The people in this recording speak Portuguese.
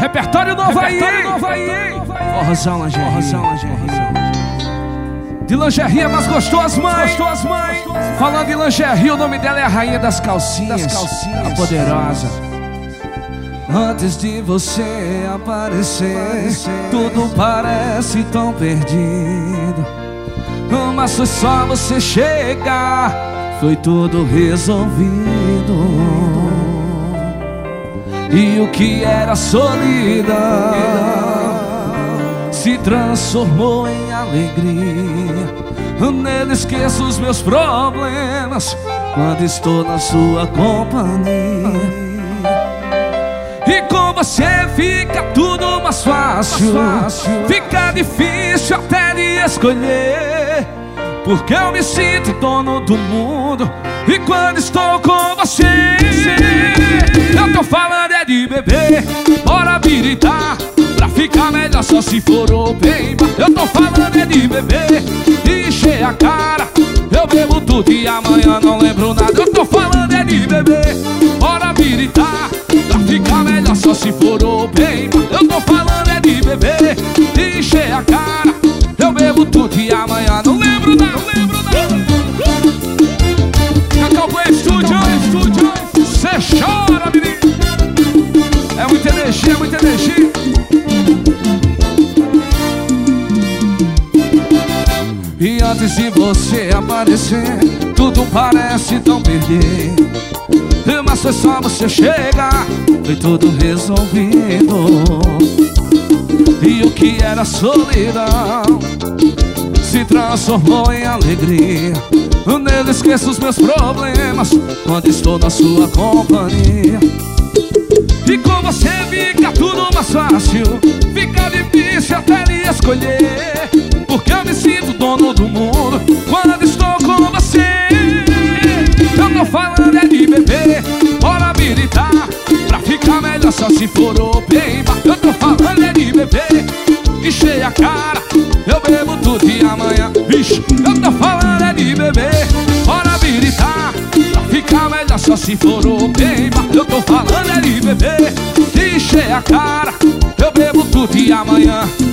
Repertório novo aí, Forrozão lingerie. De lingerie é mais gostoso, mãe. Falando em lingerie, o nome dela é a rainha das calcinhas, a poderosa. Antes de você aparecer, tudo parece tão perdido. Mas foi só você chegar, foi tudo resolvido. E o que era solidão se transformou em alegria. Nele esqueço os meus problemas quando estou na sua companhia. E com você fica tudo mais fácil, fica difícil até de escolher, porque eu me sinto dono do mundo. E quando estou com você, eu tô falando é de beber, bora habilitar, pra ficar melhor só se for open bar. Eu tô falando é de beber e encher a cara, eu bebo tudo e amanhã não lembro nada. Eu tô falando é de beber, bora habilitar, pra ficar melhor só se for open bar. Eu tô falando é de beber e encher a cara, eu bebo tudo e amanhã não lembro nada. Cacau Estúdio, cê chora, menino. É muita energia, muita energia. E antes de você aparecer, tudo parece tão perdido. Mas foi só você chegar, foi tudo resolvido. E o que era solidão se transformou em alegria. Nele esqueço os meus problemas quando estou na sua companhia. E com você fica tudo mais fácil, fica difícil até de escolher, porque eu me sinto dono do mundo quando estou com você. Eu tô falando é de beber, bora habilitar, pra ficar melhor só se for open bar. Eu tô falando é de beber, encher a cara, eu bebo tudo e amanhã, vixe. Eu tô falando é de beber, bora habilitar, pra ficar melhor só se for open bar. Eu tô falando é de beber, encher a cara, eu bebo tudo e amanhã